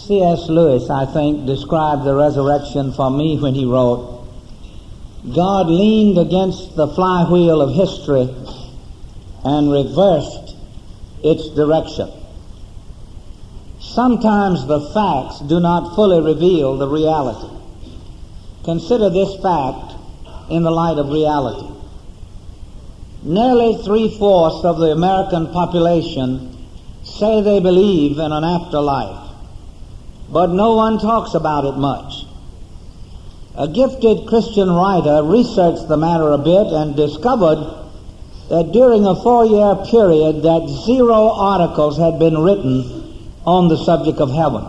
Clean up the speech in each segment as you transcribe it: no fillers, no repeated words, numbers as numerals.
C.S. Lewis, I think, described the resurrection for me when he wrote, God leaned against the flywheel of history and reversed its direction. Sometimes the facts do not fully reveal the reality. Consider this fact in the light of reality. Nearly 3/4 of the American population say they believe in an afterlife, but no one talks about it much. A gifted Christian writer researched the matter a bit and discovered that during a 4-year period that 0 articles had been written on the subject of heaven.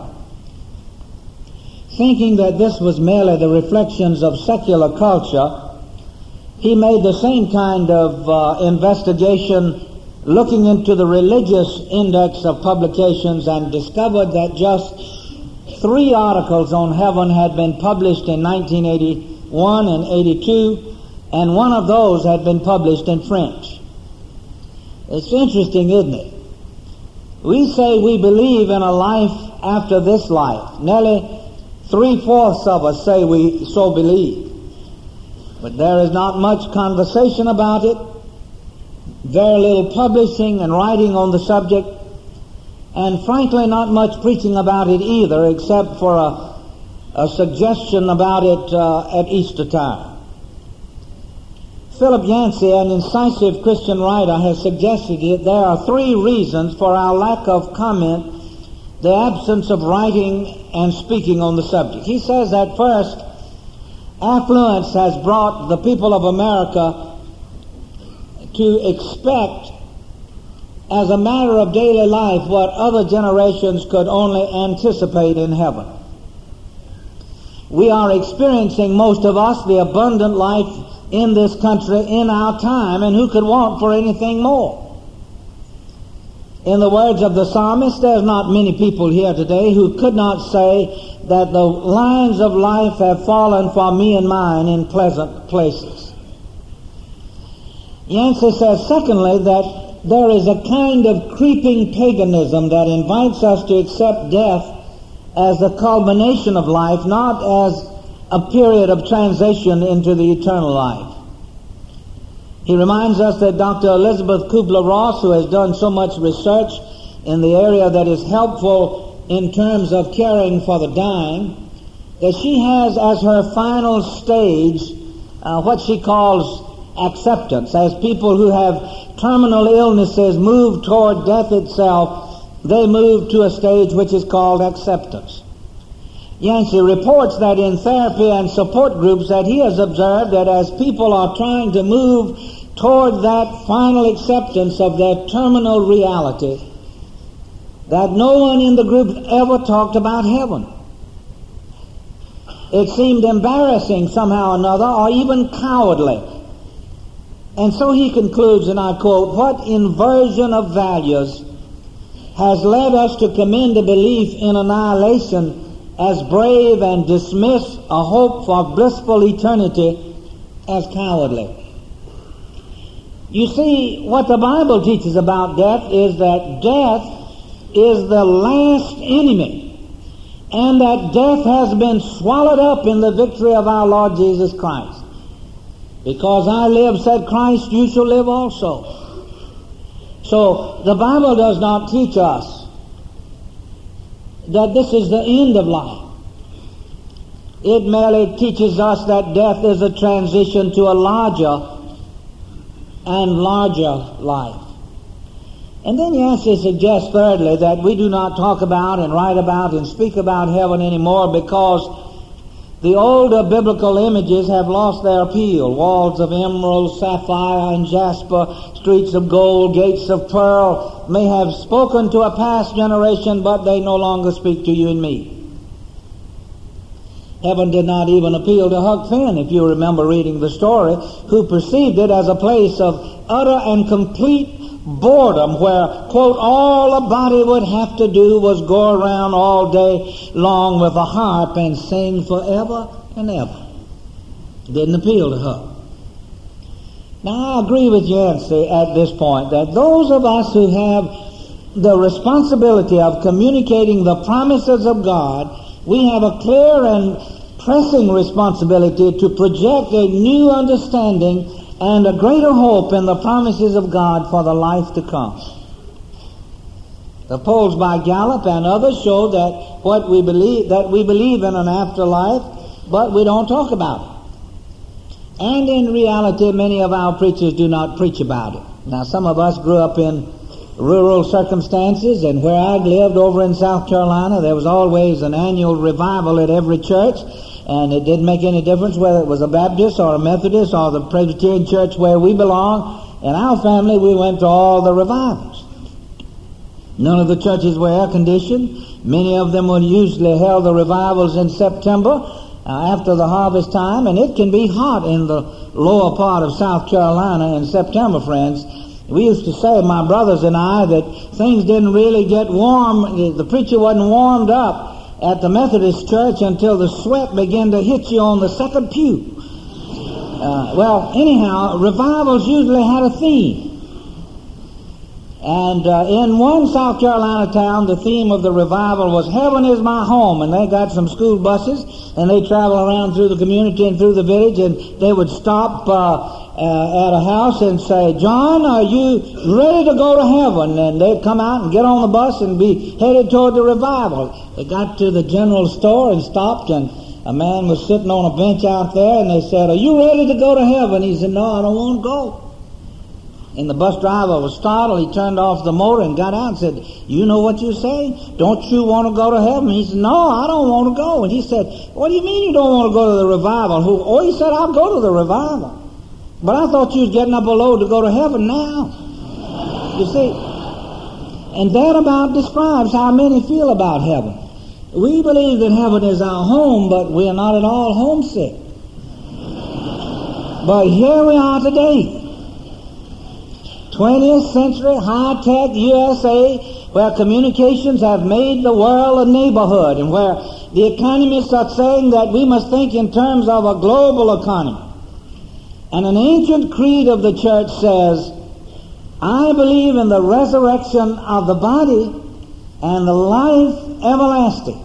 Thinking that this was merely the reflections of secular culture, he made the same kind of investigation looking into the religious index of publications and discovered that just 3 articles on heaven had been published in 1981 and 82, and one of those had been published in French. It's interesting, isn't it? We say we believe in a life after this life. Nearly 3/4 of us say we so believe. But there is not much conversation about it, very little publishing and writing on the subject, and frankly not much preaching about it either, except for a suggestion about it at Easter time. Philip Yancey, an incisive Christian writer, has suggested that there are 3 reasons for our lack of comment, the absence of writing and speaking on the subject. He says that first, affluence has brought the people of America to expect as a matter of daily life what other generations could only anticipate in heaven. We are experiencing, most of us, the abundant life in this country in our time, and who could want for anything more? In the words of the psalmist, there's not many people here today who could not say that the lines of life have fallen for me and mine in pleasant places. Yancey says, secondly, that there is a kind of creeping paganism that invites us to accept death as the culmination of life, not as a period of transition into the eternal life. He reminds us that Dr. Elizabeth Kubler-Ross, who has done so much research in the area that is helpful in terms of caring for the dying, that she has as her final stage what she calls acceptance. As people who have terminal illnesses move toward death itself, they move to a stage which is called acceptance. Yancey reports that in therapy and support groups that he has observed that as people are trying to move toward that final acceptance of their terminal reality, that no one in the group ever talked about heaven. It seemed embarrassing somehow or another, or even cowardly. And so he concludes, and I quote, "What inversion of values has led us to commend a belief in annihilation as brave and dismiss a hope for blissful eternity as cowardly?" You see, what the Bible teaches about death is that death is the last enemy, and that death has been swallowed up in the victory of our Lord Jesus Christ. Because I live, said Christ, you shall live also. So the Bible does not teach us that this is the end of life. It merely teaches us that death is a transition to a larger and larger life. And then Yancey suggests, thirdly, that we do not talk about and write about and speak about heaven anymore because the older biblical images have lost their appeal. Walls of emerald, sapphire, and jasper, streets of gold, gates of pearl may have spoken to a past generation, but they no longer speak to you and me. Heaven did not even appeal to Huck Finn, if you remember reading the story, who perceived it as a place of utter and complete boredom where, quote, all a body would have to do was go around all day long with a harp and sing forever and ever. It didn't appeal to Huck. Now, I agree with Yancey at this point that those of us who have the responsibility of communicating the promises of God, we have a clear and pressing responsibility to project a new understanding and a greater hope in the promises of God for the life to come. The polls by Gallup and others show that we believe in an afterlife, but we don't talk about it. And in reality, many of our preachers do not preach about it. Now, some of us grew up in rural circumstances, and where I lived over in South Carolina, there was always an annual revival at every church, and it didn't make any difference whether it was a Baptist or a Methodist or the Presbyterian church where we belong. In our family, we went to all the revivals. None of the churches were air-conditioned. Many of them were usually held the revivals in September after the harvest time, and it can be hot in the lower part of South Carolina in September, friends. We used to say, my brothers and I, that things didn't really get warm. The preacher wasn't warmed up at the Methodist church until the sweat began to hit you on the second pew. Anyhow, revivals usually had a theme. And in one South Carolina town, the theme of the revival was Heaven is My Home. And they got some school buses, and they travel around through the community and through the village, and they would stop at a house and say, John, are you ready to go to heaven? And they'd come out and get on the bus and be headed toward the revival. They got to the general store and stopped, and a man was sitting on a bench out there, and they said, are you ready to go to heaven? He said, no, I don't want to go. And the bus driver was startled. He turned off the motor and got out and said, you know what you're saying? Don't you want to go to heaven? He said, no, I don't want to go. And he said, what do you mean you don't want to go to the revival? He said, I'll go to the revival. But I thought you was getting up a load to go to heaven now. You see, and that about describes how many feel about heaven. We believe that heaven is our home, but we are not at all homesick. But here we are today. 20th century, high-tech USA, where communications have made the world a neighborhood, and where the economists are saying that we must think in terms of a global economy. And an ancient creed of the church says, I believe in the resurrection of the body and the life everlasting.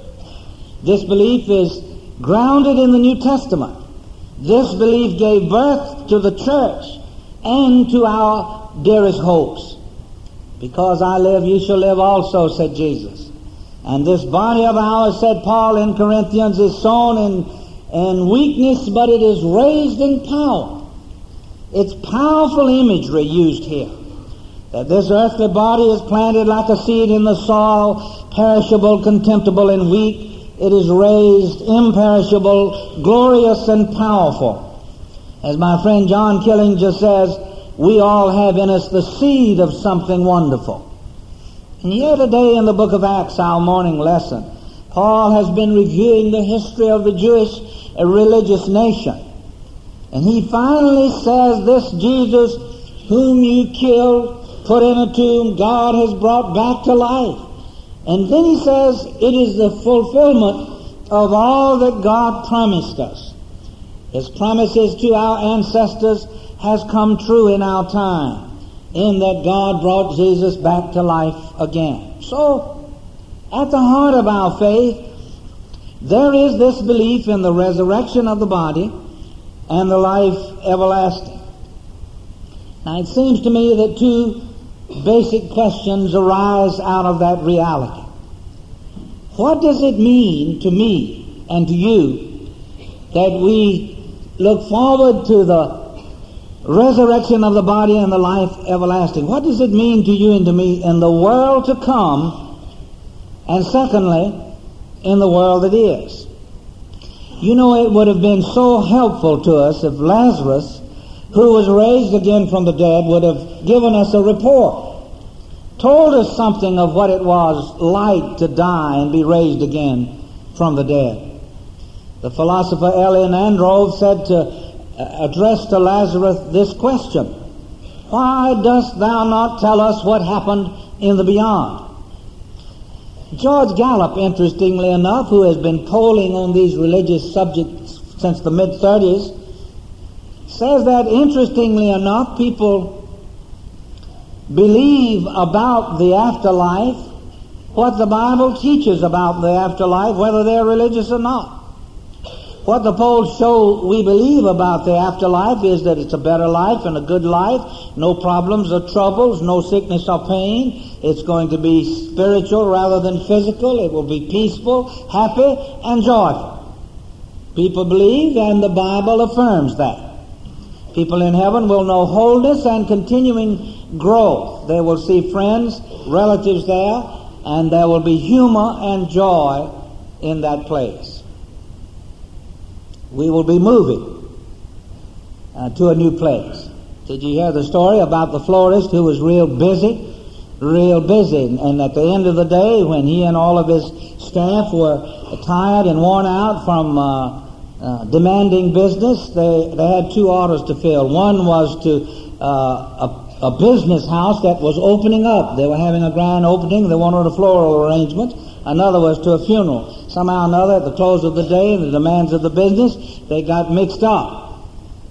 This belief is grounded in the New Testament. This belief gave birth to the church and to our dearest hopes. Because I live, you shall live also, said Jesus. And this body of ours, said Paul in Corinthians, is sown in weakness, but it is raised in power. It's powerful imagery used here. That this earthly body is planted like a seed in the soil, perishable, contemptible, and weak. It is raised imperishable, glorious, and powerful. As my friend John Killinger says, we all have in us the seed of something wonderful. And here today in the book of Acts, our morning lesson, Paul has been reviewing the history of the Jewish religious nation. And he finally says, this Jesus whom you killed, put in a tomb, God has brought back to life. And then he says, it is the fulfillment of all that God promised us. His promises to our ancestors has come true in our time, in that God brought Jesus back to life again. So, at the heart of our faith, there is this belief in the resurrection of the body and the life everlasting. Now, it seems to me that two basic questions arise out of that reality. What does it mean to me and to you that we look forward to the resurrection of the body and the life everlasting? What does it mean to you and to me in the world to come, and secondly, in the world that is? You know, it would have been so helpful to us if Lazarus, who was raised again from the dead, would have given us a report, told us something of what it was like to die and be raised again from the dead. The philosopher Elian Androv said to address to Lazarus this question: why dost thou not tell us what happened in the beyond? George Gallup, interestingly enough, who has been polling on these religious subjects since the mid-30s, says that, interestingly enough, people believe about the afterlife what the Bible teaches about the afterlife, whether they're religious or not. What the polls show we believe about the afterlife is that it's a better life and a good life, no problems or troubles, no sickness or pain. It's going to be spiritual rather than physical. It will be peaceful, happy, and joyful. People believe, and the Bible affirms that. People in heaven will know wholeness and continuing growth. They will see friends, relatives there, and there will be humor and joy in that place. We will be moving to a new place. Did you hear the story about the florist who was real busy? And at the end of the day, when he and all of his staff were tired and worn out from demanding business, they had two orders to fill. One was to a business house that was opening up. They were having a grand opening. They wanted a floral arrangement. Another was to a funeral. Somehow or another, at the close of the day, the demands of the business, they got mixed up.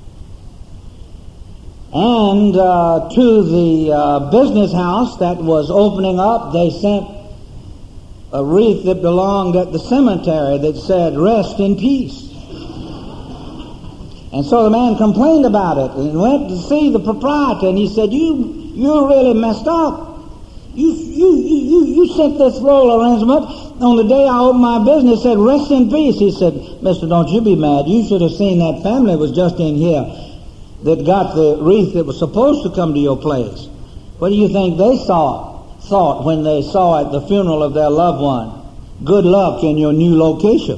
And to the business house that was opening up, they sent a wreath that belonged at the cemetery that said, "Rest in peace." And so the man complained about it and went to see the proprietor, and he said, "You're really messed up. You sent this floral arrangement on the day I opened my business, said, 'Rest in peace.'" He said, "Mister, don't you be mad. You should have seen that family was just in here that got the wreath that was supposed to come to your place. What do you think they thought when they saw at the funeral of their loved one? Good luck in your new location."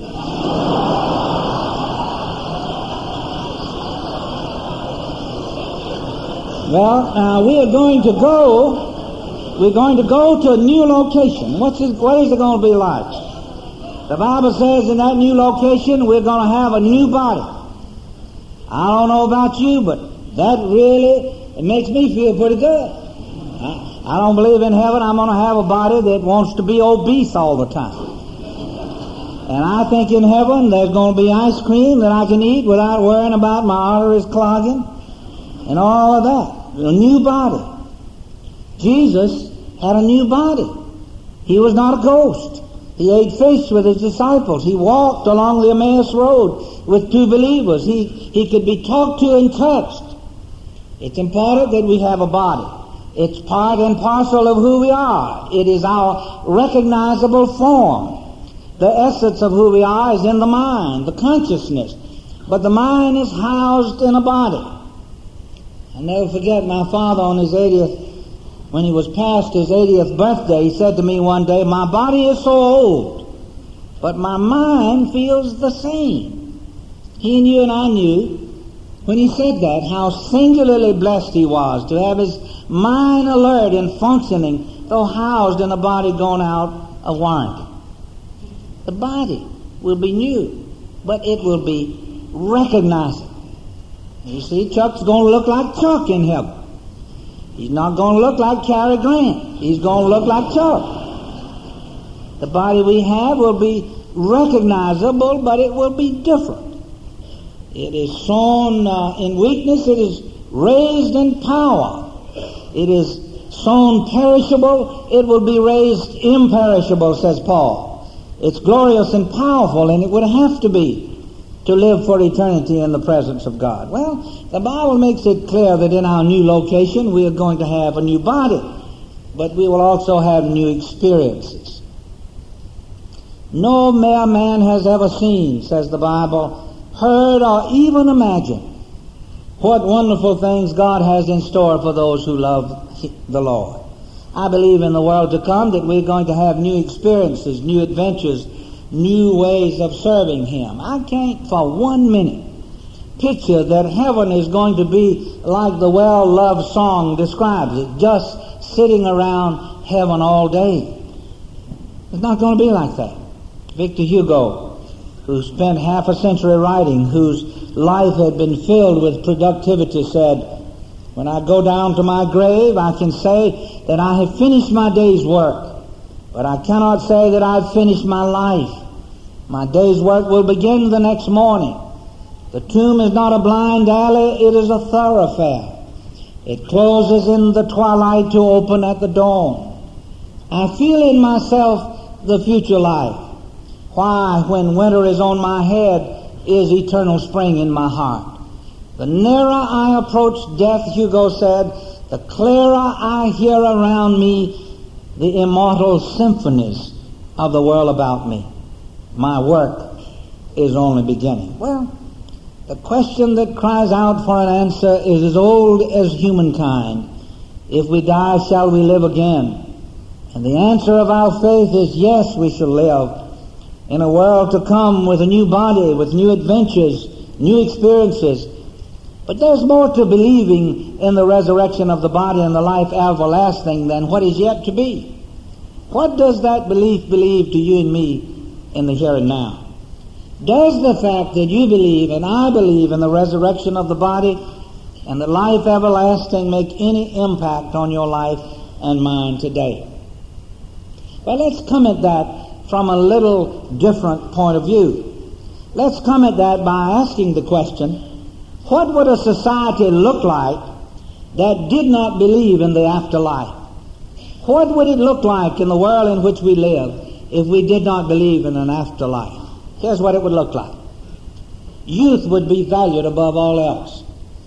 Well, we're going to go to a new location. What is it going to be like? The Bible says in that new location we're going to have a new body. I don't know about you, but that really, it makes me feel pretty good. I don't believe in heaven I'm going to have a body that wants to be obese all the time. And I think in heaven there's going to be ice cream that I can eat without worrying about my arteries clogging and all of that. A new body. Jesus had a new body. He was not a ghost. He ate fish with his disciples. He walked along the Emmaus Road with two believers. He could be talked to and touched. It's important that we have a body. It's part and parcel of who we are. It is our recognizable form. The essence of who we are is in the mind, the consciousness. But the mind is housed in a body. I'll never forget my father on his 80th, when he was past his 80th birthday, he said to me one day, "My body is so old, but my mind feels the same." He knew and I knew when he said that how singularly blessed he was to have his mind alert and functioning, though housed in a body gone out of warranty. The body will be new, but it will be recognizable. You see, Chuck's going to look like Chuck in heaven. He's not going to look like Cary Grant. He's going to look like Chuck. The body we have will be recognizable, but it will be different. It is sown in weakness. It is raised in power. It is sown perishable. It will be raised imperishable, says Paul. It's glorious and powerful, and it would have to be to live for eternity in the presence of God. Well, the Bible makes it clear that in our new location we are going to have a new body, but we will also have new experiences. No mere man has ever seen, says the Bible, heard or even imagined what wonderful things God has in store for those who love the Lord. I believe in the world to come that we're going to have new experiences, new adventures, new ways of serving Him. I can't for 1 minute picture that heaven is going to be like the well-loved song describes it, just sitting around heaven all day. It's not going to be like that. Victor Hugo, who spent half a century writing, whose life had been filled with productivity, said, "When I go down to my grave, I can say that I have finished my day's work, but I cannot say that I've finished my life. My day's work will begin the next morning. The tomb is not a blind alley, it is a thoroughfare. It closes in the twilight to open at the dawn. I feel in myself the future life. Why, when winter is on my head, is eternal spring in my heart. The nearer I approach death, Hugo said, the clearer I hear around me the immortal symphonies of the world about me. My work is only beginning. Well, the question that cries out for an answer is as old as humankind. If we die, shall we live again? And the answer of our faith is yes, we shall live in a world to come with a new body, with new adventures, new experiences. But there's more to believing in the resurrection of the body and the life everlasting than what is yet to be. What does that belief believe to you and me in the here and now? Does the fact that you believe and I believe in the resurrection of the body and the life everlasting make any impact on your life and mine today? Well, let's come at that from a little different point of view. Let's come at that by asking the question, what would a society look like that did not believe in the afterlife? What would it look like in the world in which we live if we did not believe in an afterlife? Here's what it would look like. Youth would be valued above all else.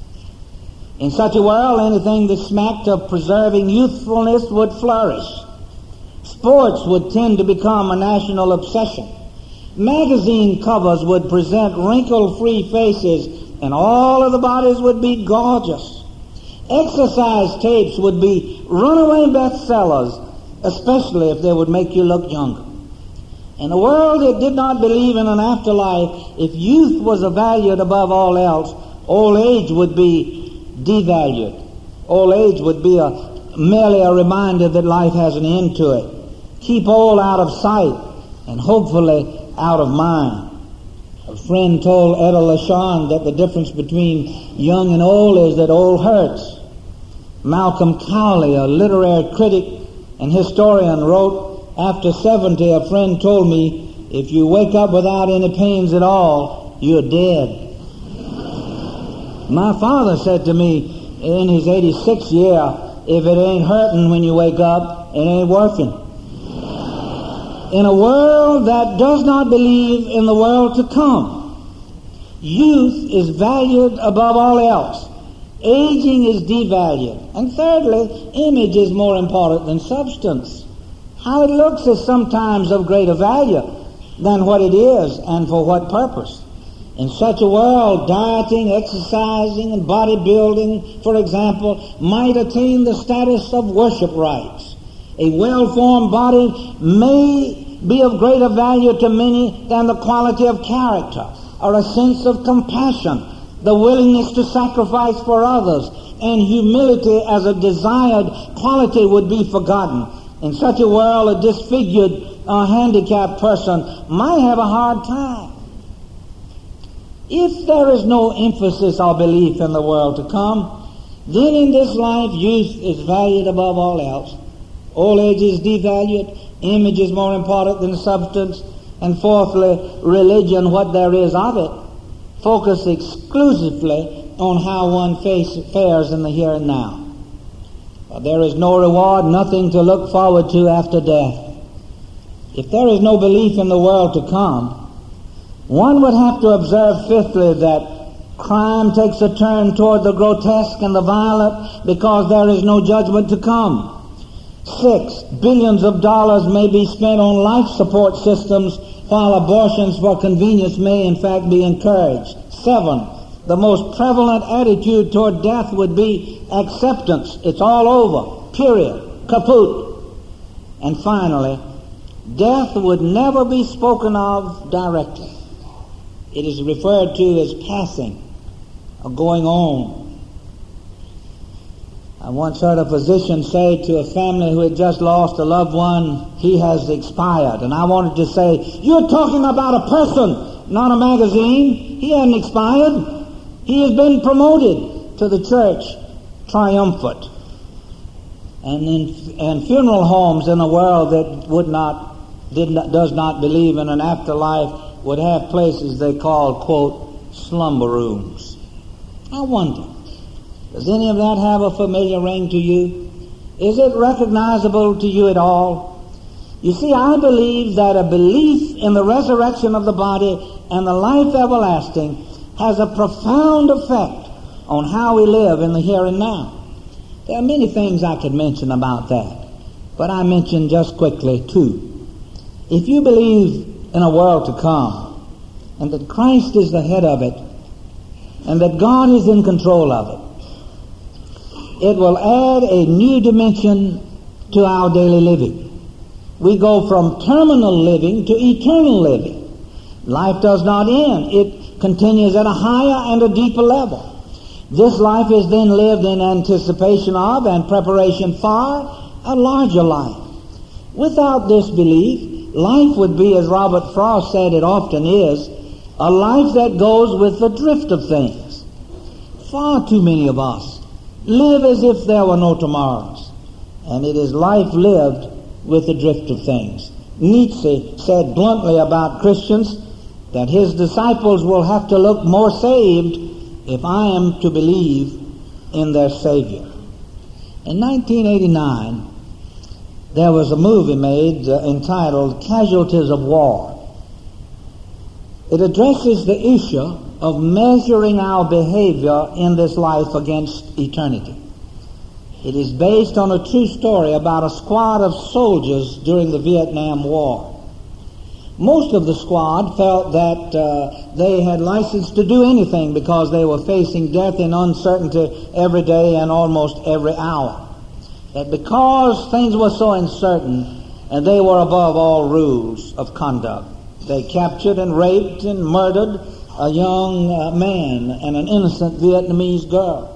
In such a world, anything that smacked of preserving youthfulness would flourish. Sports would tend to become a national obsession. Magazine covers would present wrinkle-free faces, and all of the bodies would be gorgeous. Exercise tapes would be runaway bestsellers, especially if they would make you look younger. In a world that did not believe in an afterlife, if youth was valued above all else, old age would be devalued. Old age would be merely a reminder that life has an end to it. Keep old out of sight and hopefully out of mind. A friend told Etta LaShawn that the difference between young and old is that old hurts. Malcolm Cowley, a literary critic and historian, wrote, after 70, a friend told me, if you wake up without any pains at all, you're dead. My father said to me in his 86th year, if it ain't hurting when you wake up, it ain't working. In a world that does not believe in the world to come, youth is valued above all else. Aging is devalued. And thirdly, image is more important than substance. How it looks is sometimes of greater value than what it is and for what purpose. In such a world, dieting, exercising, and bodybuilding, for example, might attain the status of worship rites. A well-formed body may be of greater value to many than the quality of character or a sense of compassion, the willingness to sacrifice for others, and humility as a desired quality would be forgotten. In such a world, a disfigured or handicapped person might have a hard time. If there is no emphasis or belief in the world to come, then in this life youth is valued above all else. Old age is devalued, image is more important than substance, and fourthly, religion, what there is of it, focus exclusively on how one fares in the here and now. There is no reward, nothing to look forward to after death. If there is no belief in the world to come, one would have to observe fifthly that crime takes a turn toward the grotesque and the violent because there is no judgment to come. 6, billions of dollars may be spent on life support systems while abortions for convenience may in fact be encouraged. 7, the most prevalent attitude toward death would be acceptance. It's all over. Period. Kaput. And finally, death would never be spoken of directly. It is referred to as passing or going on. I once heard a physician say to a family who had just lost a loved one, he has expired. And I wanted to say, you're talking about a person, not a magazine. He hasn't expired. He has been promoted to the church triumphant. And funeral homes in a world that does not believe in an afterlife would have places they call, quote, slumber rooms. I wonder, Does any of that have a familiar ring to you? Is it recognizable to you at all? You see, I believe that a belief in the resurrection of the body and the life everlasting has a profound effect on how we live in the here and now. There are many things I could mention about that, but I mention just quickly two. If you believe in a world to come, and that Christ is the head of it, and that God is in control of it, it will add a new dimension to our daily living. We go from terminal living to eternal living. Life does not end. It continues at a higher and a deeper level. This life is then lived in anticipation of and preparation for a larger life. Without this belief, life would be, as Robert Frost said it often is, a life that goes with the drift of things. Far too many of us live as if there were no tomorrows, and it is life lived with the drift of things. Nietzsche said bluntly about Christians that his disciples will have to look more saved if I am to believe in their Savior. In 1989, there was a movie made entitled Casualties of War. It addresses the issue of measuring our behavior in this life against eternity. It is based on a true story about a squad of soldiers during the Vietnam War. Most of the squad felt that they had license to do anything because they were facing death and uncertainty every day and almost every hour. That because things were so uncertain and they were above all rules of conduct, they captured and raped and murdered a young man and an innocent Vietnamese girl.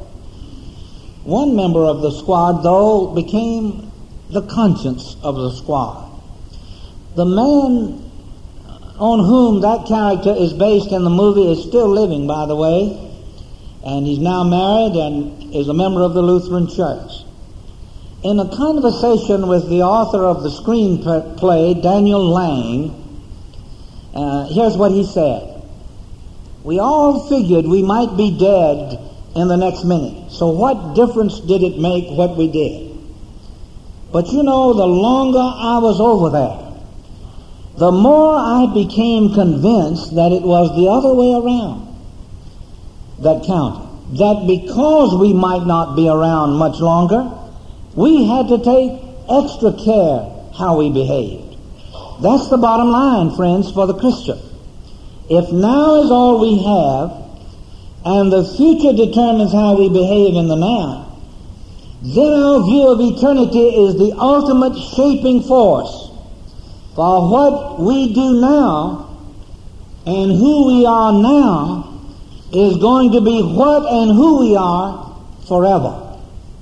One member of the squad, though, became the conscience of the squad. The man on whom that character is based in the movie is still living, by the way, and he's now married and is a member of the Lutheran Church. In a conversation with the author of the screenplay, Daniel Lang, here's what he said. We all figured we might be dead in the next minute. So what difference did it make what we did? But you know, the longer I was over there, the more I became convinced that it was the other way around that counted. That because we might not be around much longer, we had to take extra care how we behaved. That's the bottom line, friends, for the Christian. If now is all we have, and the future determines how we behave in the now, then our view of eternity is the ultimate shaping force for what we do now, and who we are now is going to be what and who we are forever.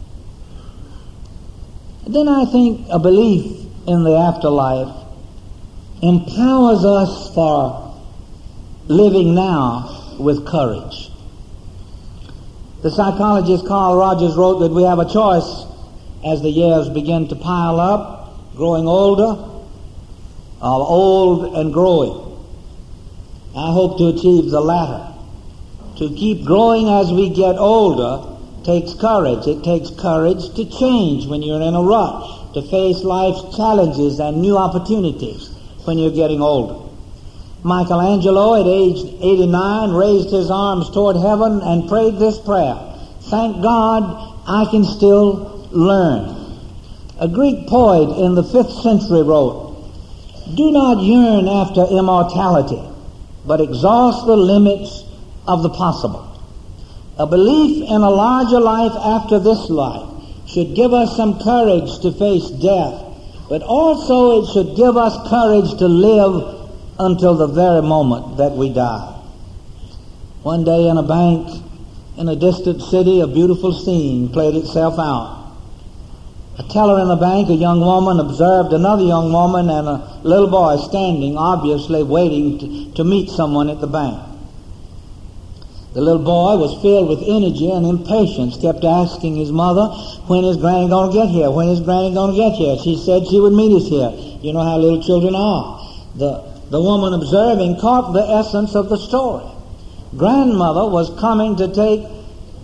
Then I think a belief in the afterlife empowers us for living now with courage. The psychologist Carl Rogers wrote that we have a choice as the years begin to pile up, growing older, old and growing. I hope to achieve the latter. To keep growing as we get older takes courage. It takes courage to change when you're in a rush, to face life's challenges and new opportunities when you're getting older. Michelangelo, at age 89, raised his arms toward heaven and prayed this prayer: "Thank God I can still learn." A Greek poet in the 5th century wrote, "Do not yearn after immortality, but exhaust the limits of the possible." A belief in a larger life after this life should give us some courage to face death, but also it should give us courage to live until the very moment that we die. One day in a bank in a distant city, a beautiful scene played itself out. A teller in the bank, a young woman, observed another young woman and a little boy standing, obviously waiting to meet someone at the bank. The little boy was filled with energy and impatience, kept asking his mother, "When is Granny going to get here? When is Granny going to get here?" She said she would meet us here. You know how little children are. The woman observing caught the essence of the story. Grandmother was coming to take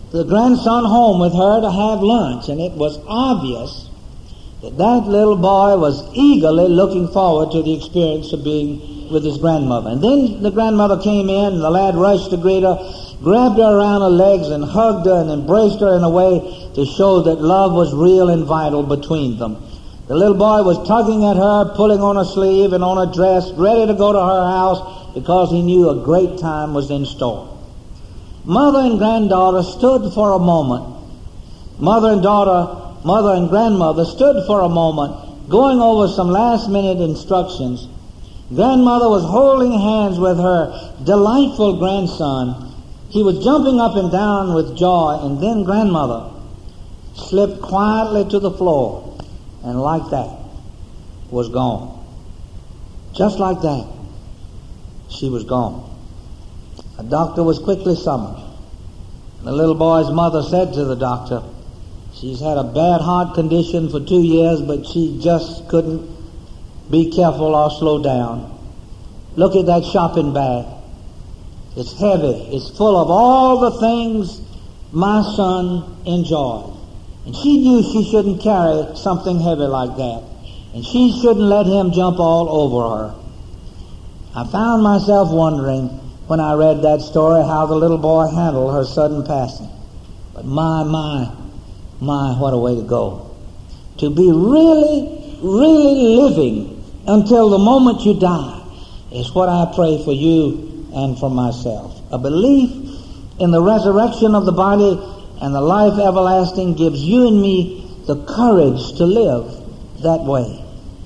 the grandson home with her to have lunch, and it was obvious that that little boy was eagerly looking forward to the experience of being with his grandmother. And then the grandmother came in, and the lad rushed to greet her, grabbed her around her legs and hugged her and embraced her in a way to show that love was real and vital between them. The little boy was tugging at her, pulling on her sleeve and on her dress, ready to go to her house because he knew a great time was in store. Mother and granddaughter stood for a moment. Mother and grandmother stood for a moment, going over some last-minute instructions. Grandmother was holding hands with her delightful grandson. He was jumping up and down with joy, and then grandmother slipped quietly to the floor, and like that, was gone. Just like that, she was gone. A doctor was quickly summoned. The little boy's mother said to the doctor, "She's had a bad heart condition for 2 years, but she just couldn't be careful or slow down. Look at that shopping bag. It's heavy. It's full of all the things my son enjoyed. And she knew she shouldn't carry something heavy like that. And she shouldn't let him jump all over her." I found myself wondering when I read that story how the little boy handled her sudden passing. But my, what a way to go. To be really, really living until the moment you die is what I pray for you and for myself. A belief in the resurrection of the body and the life everlasting gives you and me the courage to live that way.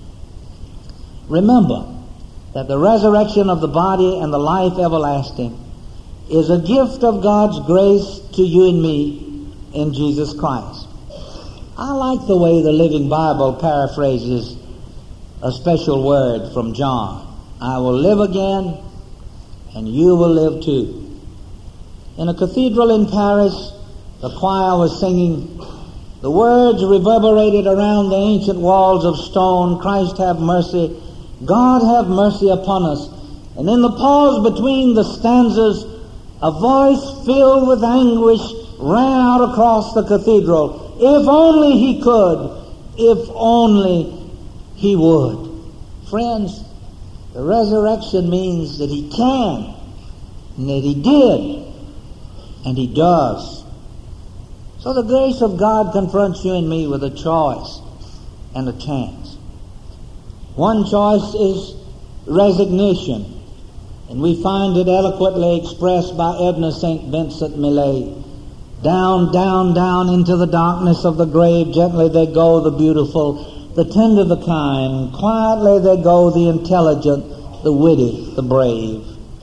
Remember that the resurrection of the body and the life everlasting is a gift of God's grace to you and me in Jesus Christ. I like the way the Living Bible paraphrases a special word from John. I will live again, and you will live too. In a cathedral in Paris, the choir was singing. The words reverberated around the ancient walls of stone, "Christ have mercy, God have mercy upon us." And in the pause between the stanzas, a voice filled with anguish ran out across the cathedral. If only he could, if only he would. Friends, the resurrection means that he can, and that he did, and he does. So the grace of God confronts you and me with a choice and a chance. One choice is resignation, and we find it eloquently expressed by Edna St. Vincent Millay. Down, down, down into the darkness of the grave, gently they go, the beautiful, the tender, the kind. Quietly they go, the intelligent, the witty, the brave.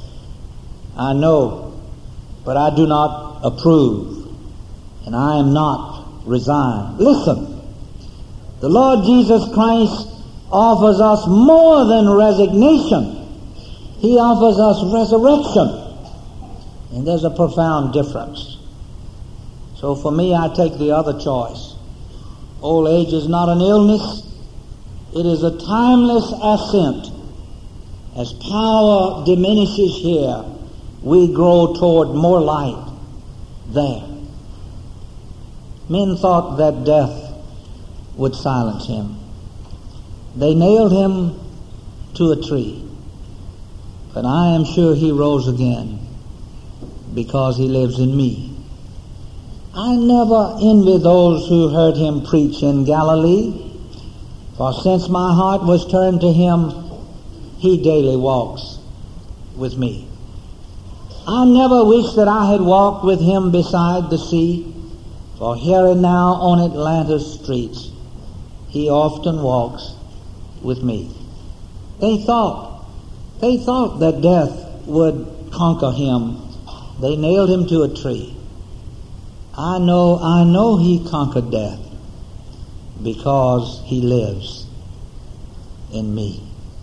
I know, but I do not approve, and I am not resigned. Listen, the Lord Jesus Christ offers us more than resignation. He offers us resurrection. And there's a profound difference. So for me, I take the other choice. Old age is not an illness. It is a timeless ascent. As power diminishes here, we grow toward more light there. Men thought that death would silence him. They nailed him to a tree. But I am sure he rose again because he lives in me. I never envy those who heard him preach in Galilee, for since my heart was turned to him, he daily walks with me. I never wish that I had walked with him beside the sea, for here and now on Atlanta's streets, he often walks with me. They thought that death would conquer him. They nailed him to a tree. I know he conquered death because he lives in me.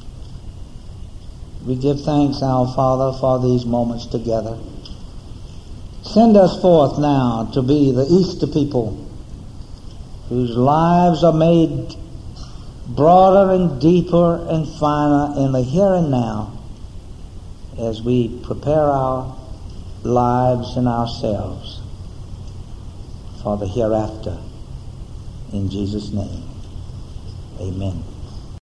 We give thanks, our Father, for these moments together. Send us forth now to be the Easter people whose lives are made broader and deeper and finer in the here and now as we prepare our lives and ourselves for the hereafter. In Jesus' name, amen.